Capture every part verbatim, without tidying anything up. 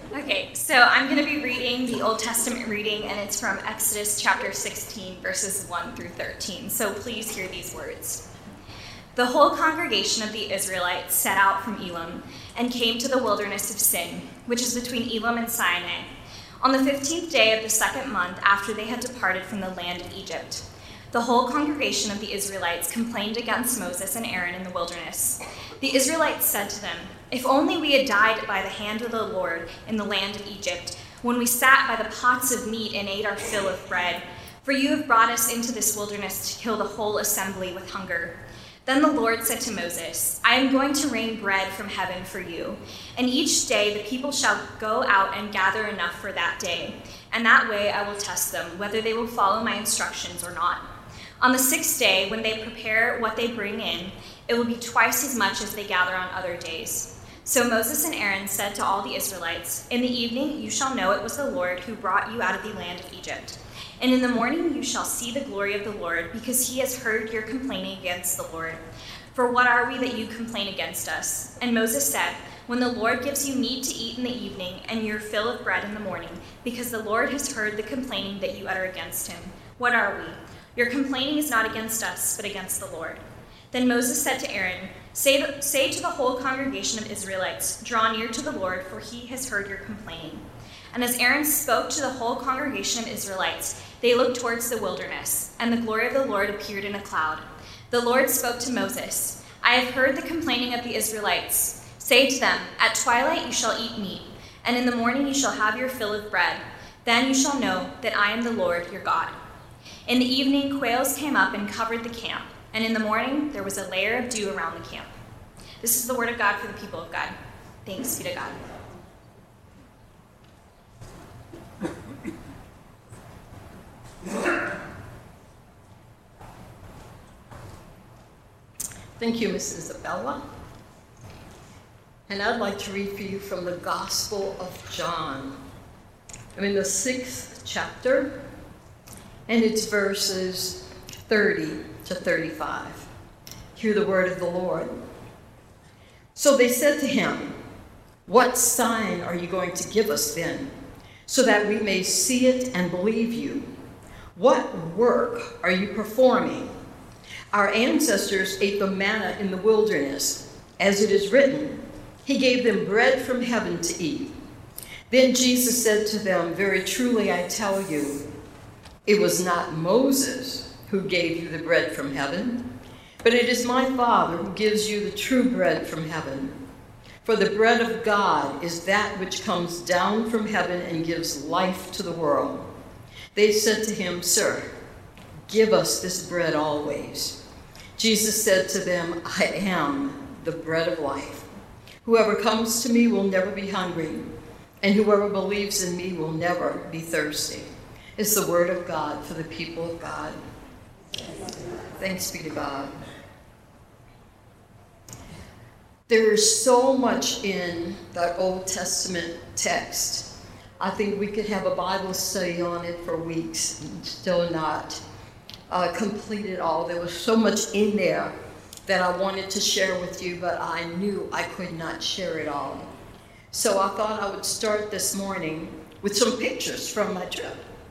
Okay, so I'm going to be reading the Old Testament reading, and it's from Exodus chapter sixteen, verses one through thirteen. So please hear these words. The whole congregation of the Israelites set out from Elim and came to the wilderness of Sin, which is between Elim and Sinai, on the fifteenth day of the second month after they had departed from the land of Egypt. The whole congregation of the Israelites complained against Moses and Aaron in the wilderness. The Israelites said to them, "If only we had died by the hand of the Lord in the land of Egypt, when we sat by the pots of meat and ate our fill of bread. For you have brought us into this wilderness to kill the whole assembly with hunger." Then the Lord said to Moses, "I am going to rain bread from heaven for you, and each day the people shall go out and gather enough for that day, and that way I will test them, whether they will follow my instructions or not. On the sixth day, when they prepare what they bring in, it will be twice as much as they gather on other days." So Moses and Aaron said to all the Israelites, "In the evening you shall know it was the Lord who brought you out of the land of Egypt. And in the morning you shall see the glory of the Lord, because he has heard your complaining against the Lord. For what are we that you complain against us?" And Moses said, "When the Lord gives you meat to eat in the evening and your fill of bread in the morning, because the Lord has heard the complaining that you utter against him. What are we? Your complaining is not against us, but against the Lord." Then Moses said to Aaron, Say, the, say to the whole congregation of Israelites, "Draw near to the Lord, for he has heard your complaining." And as Aaron spoke to the whole congregation of Israelites, they looked towards the wilderness, and the glory of the Lord appeared in a cloud. The Lord spoke to Moses, "I have heard the complaining of the Israelites. Say to them, at twilight you shall eat meat, and in the morning you shall have your fill of bread. Then you shall know that I am the Lord your God." In the evening, quails came up and covered the camp, and in the morning there was a layer of dew around the camp. This is the word of God for the people of God. Thanks be to God. Thank you, Missus Isabella. And I'd like to read for you from the Gospel of John. I'm in the sixth chapter, and it's verses thirty to thirty-five. Hear the word of the Lord. So they said to him, "What sign are you going to give us then, so that we may see it and believe you? What work are you performing? Our ancestors ate the manna in the wilderness. As it is written, he gave them bread from heaven to eat." Then Jesus said to them, "Very truly I tell you, it was not Moses who gave you the bread from heaven, but it is my Father who gives you the true bread from heaven. For the bread of God is that which comes down from heaven and gives life to the world." They said to him, "Sir, give us this bread always." Jesus said to them, "I am the bread of life. Whoever comes to me will never be hungry, and whoever believes in me will never be thirsty." It's the word of God for the people of God. Thanks be to God. There is so much in that Old Testament text. I think we could have a Bible study on it for weeks and still not uh, complete it all. There was so much in there that I wanted to share with you, but I knew I could not share it all. So I thought I would start this morning with some pictures from my trip.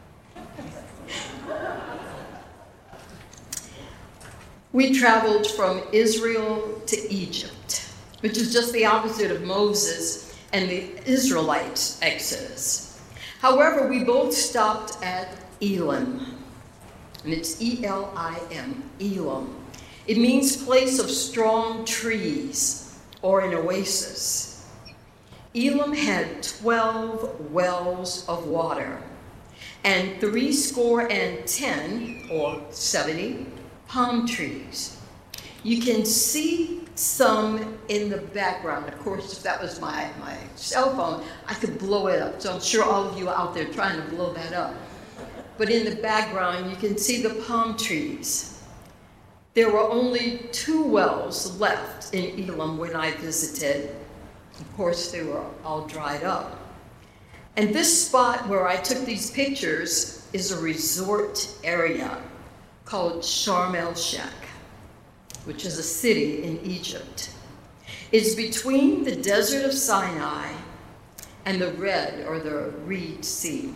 We traveled from Israel to Egypt, which is just the opposite of Moses and the Israelites' exodus. However, we both stopped at Elim, and it's E L I M, Elim. It means place of strong trees or an oasis. Elim had twelve wells of water and three score and ten, or seventy, palm trees. You can see some in the background. Of course, if that was my, my cell phone, I could blow it up. So I'm sure all of you are out there trying to blow that up. But in the background, you can see the palm trees. There were only two wells left in Elim when I visited. Of course, they were all dried up. And this spot where I took these pictures is a resort area called Sharm el-Sheikh, which is a city in Egypt. It's between the desert of Sinai and the Red or the Reed Sea.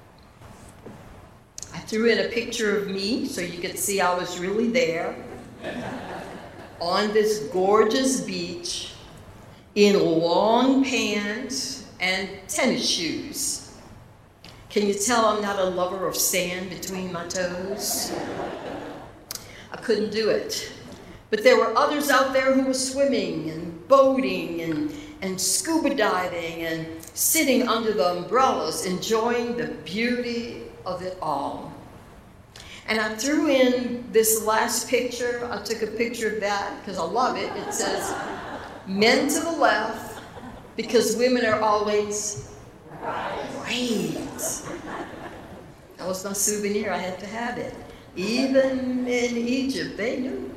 I threw in a picture of me so you could see I was really there on this gorgeous beach in long pants and tennis shoes. Can you tell I'm not a lover of sand between my toes? I couldn't do it. But there were others out there who were swimming and boating and, and scuba diving and sitting under the umbrellas, enjoying the beauty of it all. And I threw in this last picture. I took a picture of that because I love it. It says, men to the left, because women are always right. That was my souvenir. I had to have it. Even in Egypt, they knew.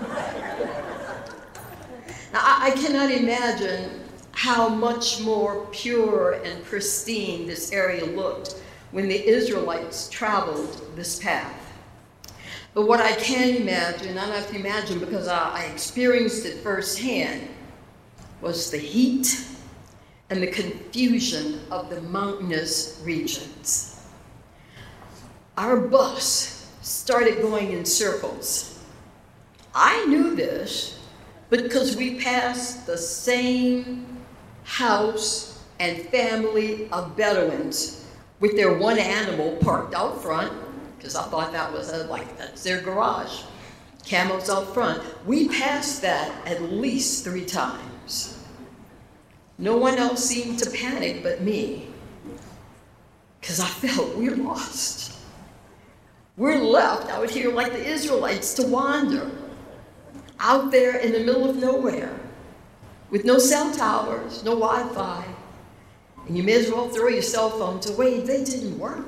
Now, I, I cannot imagine how much more pure and pristine this area looked when the Israelites traveled this path. But what I can imagine, I don't have to imagine because I, I experienced it firsthand, was the heat and the confusion of the mountainous regions. Our bus started going in circles. I knew this because we passed the same house and family of Bedouins with their one animal parked out front, because I thought that was a, like, that's their garage. Camels out front. We passed that at least three times. No one else seemed to panic but me, because I felt we're lost. We're left out here like the Israelites to wander, out there in the middle of nowhere, with no cell towers, no Wi-Fi, and you may as well throw your cell phones away. They didn't work.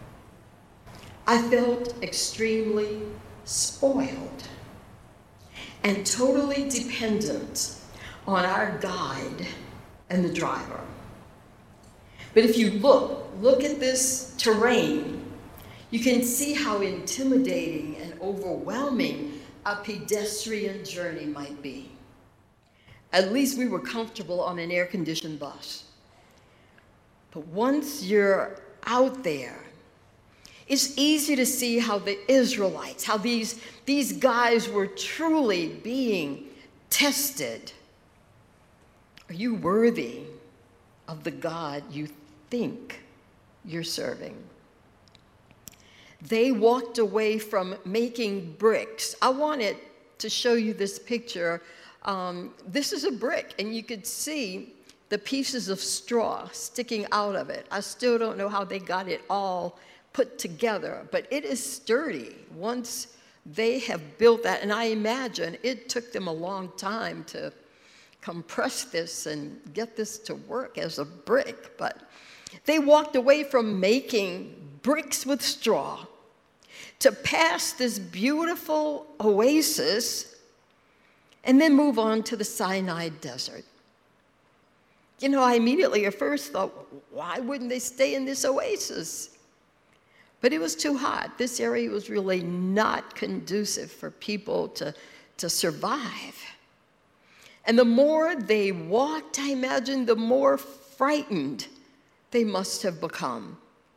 I felt extremely spoiled and totally dependent on our guide and the driver. But if you look, look at this terrain, you can see how intimidating and overwhelming a pedestrian journey might be. At least we were comfortable on an air-conditioned bus. But once you're out there, it's easy to see how the Israelites, how these, these guys were truly being tested. Are you worthy of the God you think you're serving? They walked away from making bricks. I wanted to show you this picture. Um, this is a brick, and you could see the pieces of straw sticking out of it. I still don't know how they got it all put together, but it is sturdy once they have built that. And I imagine it took them a long time to compress this and get this to work as a brick. But they walked away from making bricks with straw to pass this beautiful oasis and then move on to the Sinai Desert. You know, I immediately at first thought, why wouldn't they stay in this oasis? But it was too hot. This area was really not conducive for people to, to survive. And the more they walked, I imagine, the more frightened they must have become.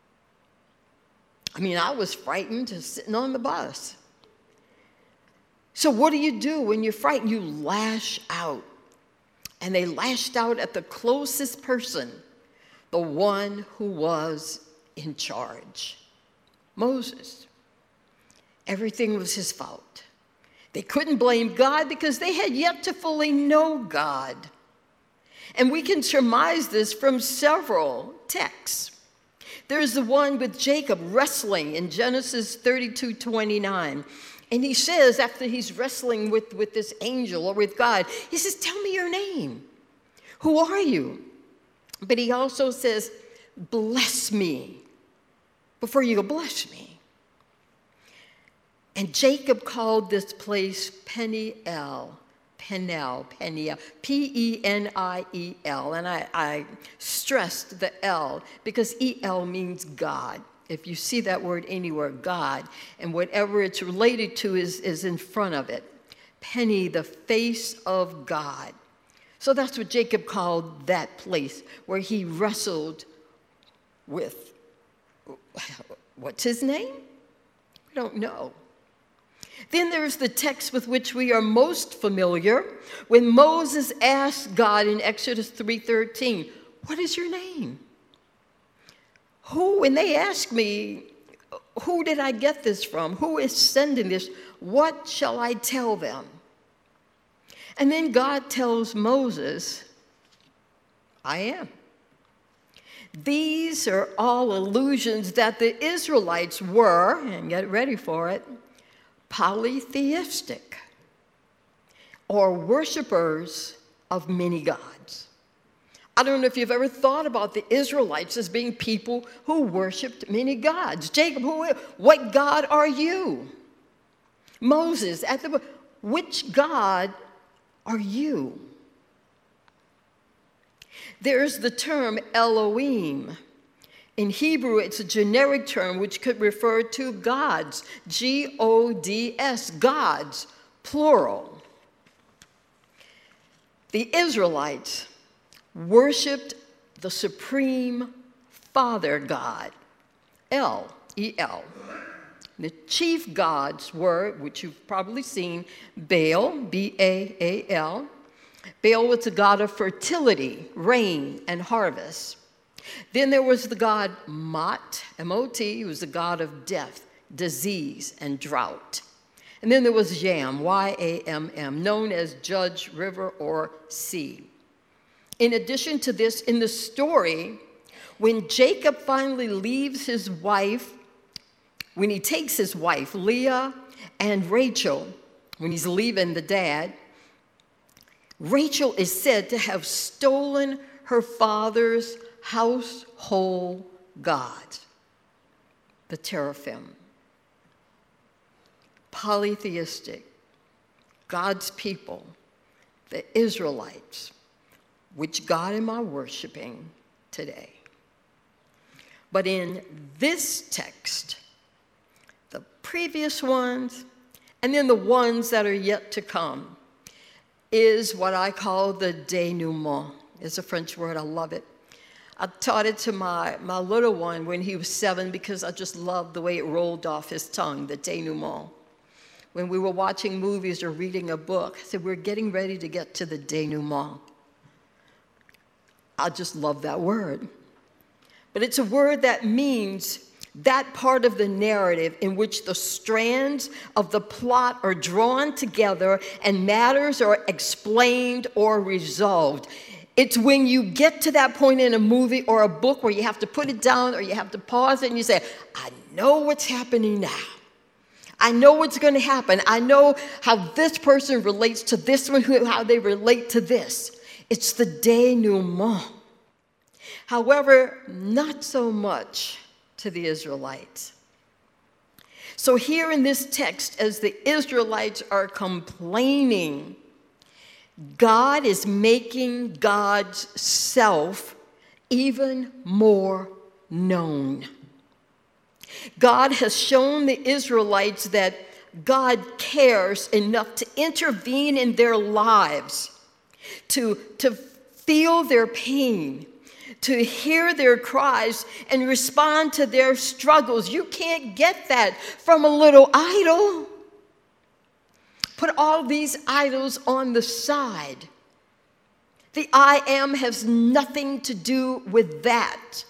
I mean, I was frightened just sitting on the bus. So what do you do when you're frightened? You lash out. And they lashed out at the closest person, the one who was in charge, Moses. Everything was his fault. They couldn't blame God because they had yet to fully know God. And we can surmise this from several texts. There's the one with Jacob wrestling in Genesis thirty-two twenty-nine. And he says, after he's wrestling with, with this angel or with God, he says, tell me your name. Who are you? But he also says, bless me. Before you go, bless me. And Jacob called this place Peniel. Peniel, Peniel, P E N I E L. And I, I stressed the L because E L means God. If you see that word anywhere, God, and whatever it's related to is, is in front of it. Penny, the face of God. So that's what Jacob called that place where he wrestled with, what's his name? We don't know. Then there's the text with which we are most familiar when Moses asked God in Exodus three thirteen, what is your name? Who, when they ask me, who did I get this from? Who is sending this? What shall I tell them? And then God tells Moses, I am. These are all allusions that the Israelites were, and get ready for it, polytheistic, or worshipers of many gods. I don't know if you've ever thought about the Israelites as being people who worshiped many gods. Jacob, who, what God are you? Moses, at the, which God are you? There's the term Elohim. In Hebrew, it's a generic term which could refer to gods, G O D S, gods, plural. The Israelites worshipped the supreme Father God, El, E L. The chief gods were, which you've probably seen, Baal, B A A L. Baal was the god of fertility, rain, and harvest. Then there was the god Mot, M O T, who was the god of death, disease, and drought. And then there was Yam, Y A M M, known as Judge, River, or Sea. In addition to this, in the story, when Jacob finally leaves his wife, when he takes his wife, Leah and Rachel, when he's leaving the dad, Rachel is said to have stolen her father's household god, the teraphim. Polytheistic, God's people, the Israelites, which God am I worshiping today? But in this text, the previous ones, and then the ones that are yet to come, is what I call the denouement. It's a French word, I love it. I taught it to my, my little one when he was seven because I just loved the way it rolled off his tongue, the denouement. When we were watching movies or reading a book, I said, we're getting ready to get to the denouement. I just love that word. But it's a word that means that part of the narrative in which the strands of the plot are drawn together and matters are explained or resolved. It's when you get to that point in a movie or a book where you have to put it down or you have to pause it and you say, I know what's happening now. I know what's going to happen. I know how this person relates to this one, how they relate to this. It's the denouement. However, not so much to the Israelites. So here in this text, as the Israelites are complaining, God is making God's self even more known. God has shown the Israelites that God cares enough to intervene in their lives, to, to feel their pain, to hear their cries and respond to their struggles. You can't get that from a little idol. Put all these idols on the side. The I am has nothing to do with that.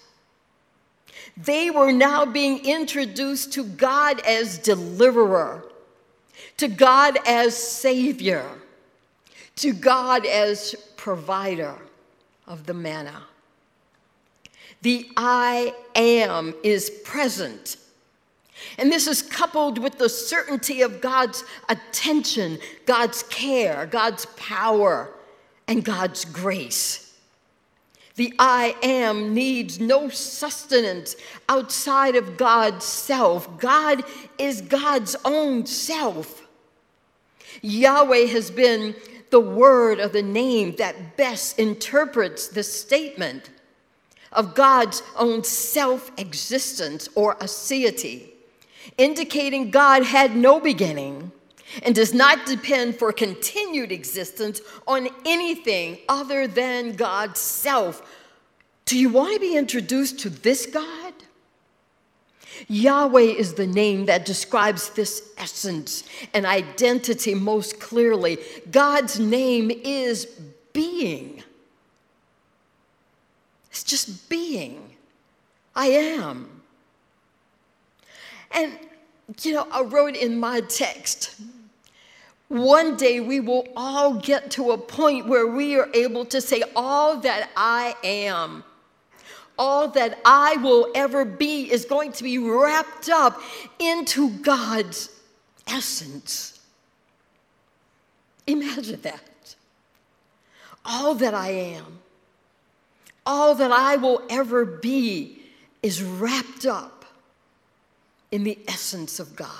They were now being introduced to God as deliverer, to God as savior, to God as provider of the manna. The I am is present. And this is coupled with the certainty of God's attention, God's care, God's power, and God's grace. The I am needs no sustenance outside of God's self. God is God's own self. Yahweh has been the word of the name that best interprets this statement of God's own self-existence or aseity, indicating God had no beginning and does not depend for continued existence on anything other than God's self. Do you want to be introduced to this God? Yahweh is the name that describes this essence and identity most clearly. God's name is being. It's just being. I am. And, you know, I wrote in my text, one day we will all get to a point where we are able to say, all that I am, all that I will ever be is going to be wrapped up into God's essence. Imagine that. All that I am, all that I will ever be is wrapped up in the essence of God.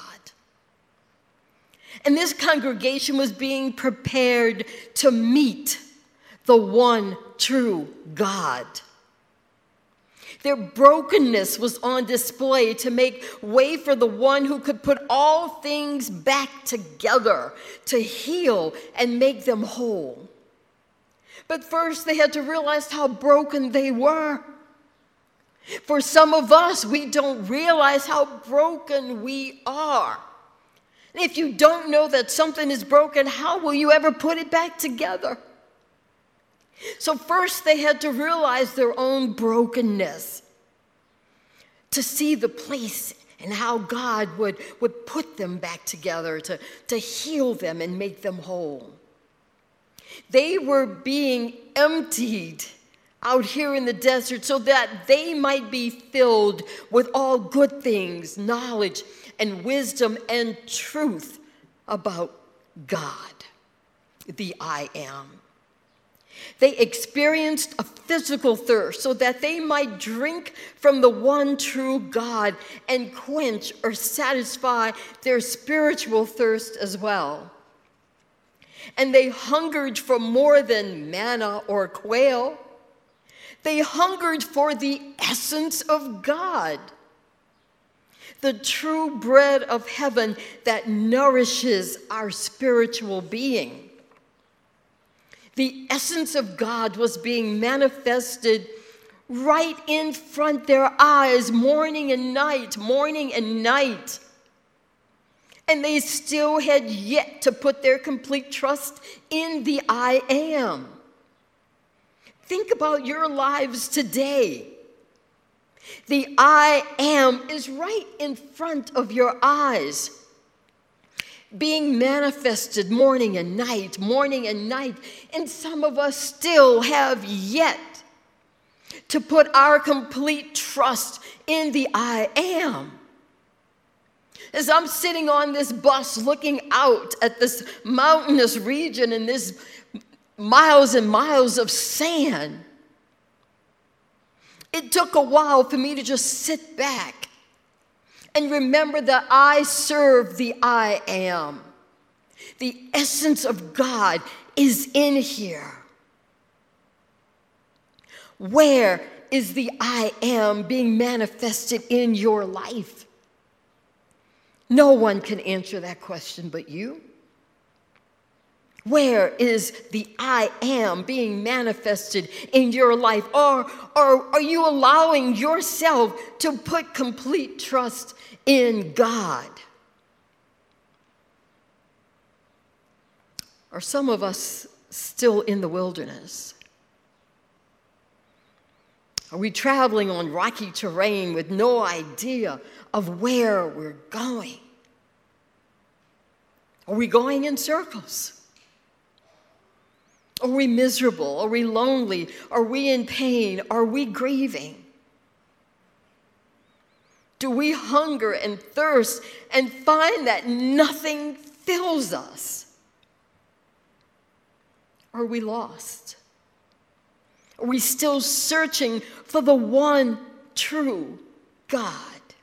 And this congregation was being prepared to meet the one true God. Their brokenness was on display to make way for the one who could put all things back together, to heal and make them whole. But first, they had to realize how broken they were. For some of us, we don't realize how broken we are. And if you don't know that something is broken, how will you ever put it back together? So first, they had to realize their own brokenness, to see the place and how God would, would put them back together, to, to heal them and make them whole. They were being emptied out here in the desert so that they might be filled with all good things, knowledge and wisdom and truth about God, the I am. They experienced a physical thirst so that they might drink from the one true God and quench or satisfy their spiritual thirst as well. And they hungered for more than manna or quail. They hungered for the essence of God, the true bread of heaven that nourishes our spiritual being. The essence of God was being manifested right in front of their eyes, morning and night, morning and night. And they still had yet to put their complete trust in the I am. Think about your lives today. The I am is right in front of your eyes, being manifested morning and night, morning and night. And some of us still have yet to put our complete trust in the I am. As I'm sitting on this bus looking out at this mountainous region and this miles and miles of sand, it took a while for me to just sit back and remember that I serve the I am. The essence of God is in here. Where is the I am being manifested in your life? No one can answer that question but you. Where is the I am being manifested in your life? Or, or are you allowing yourself to put complete trust in God? Are some of us still in the wilderness? Are we traveling on rocky terrain with no idea of where we're going? Are we going in circles? Are we miserable? Are we lonely? Are we in pain? Are we grieving? Do we hunger and thirst and find that nothing fills us? Are we lost? Are we still searching for the one true God?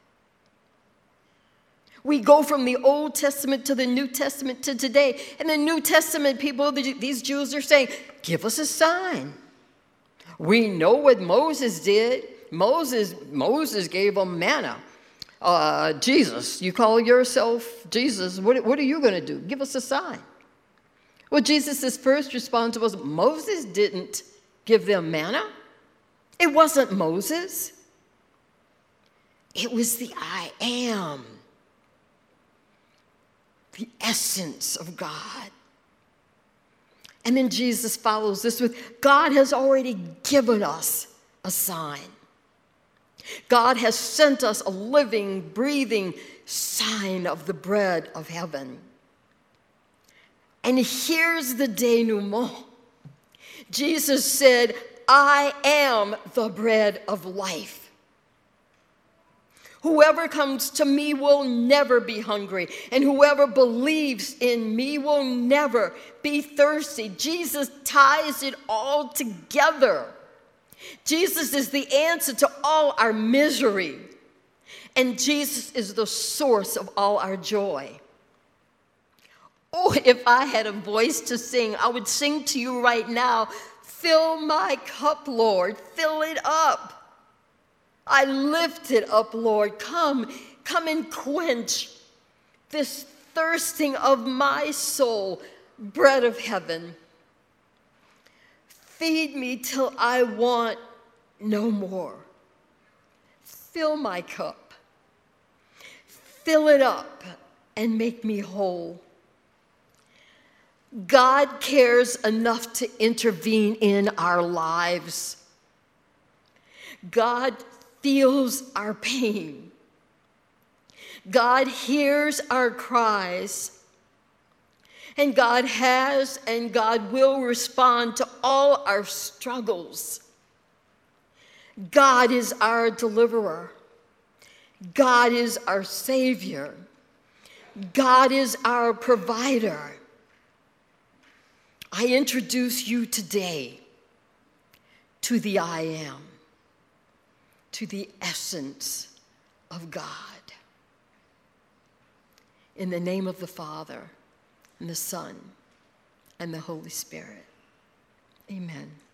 We go from the Old Testament to the New Testament to today. And the New Testament people, these Jews are saying, give us a sign. We know what Moses did. Moses, Moses gave them manna. uh, Jesus, you call yourself Jesus. What, what are you going to do? Give us a sign. Well, Jesus' first response was, Moses didn't give them manna. It wasn't Moses. It was the I am, the essence of God. And then Jesus follows this with, God has already given us a sign. God has sent us a living, breathing sign of the bread of heaven. And here's the denouement. Jesus said, I am the bread of life. Whoever comes to me will never be hungry, and whoever believes in me will never be thirsty. Jesus ties it all together. Jesus is the answer to all our misery, and Jesus is the source of all our joy. Oh, if I had a voice to sing, I would sing to you right now, fill my cup, Lord, fill it up. I lift it up, Lord. Come, come and quench this thirsting of my soul, bread of heaven. Feed me till I want no more. Fill my cup. Fill it up and make me whole. God cares enough to intervene in our lives. God feels our pain. God hears our cries. And God has and God will respond to all our struggles. God is our deliverer. God is our Savior. God is our provider. I introduce you today to the I am, to the essence of God. In the name of the Father, and the Son, and the Holy Spirit. Amen.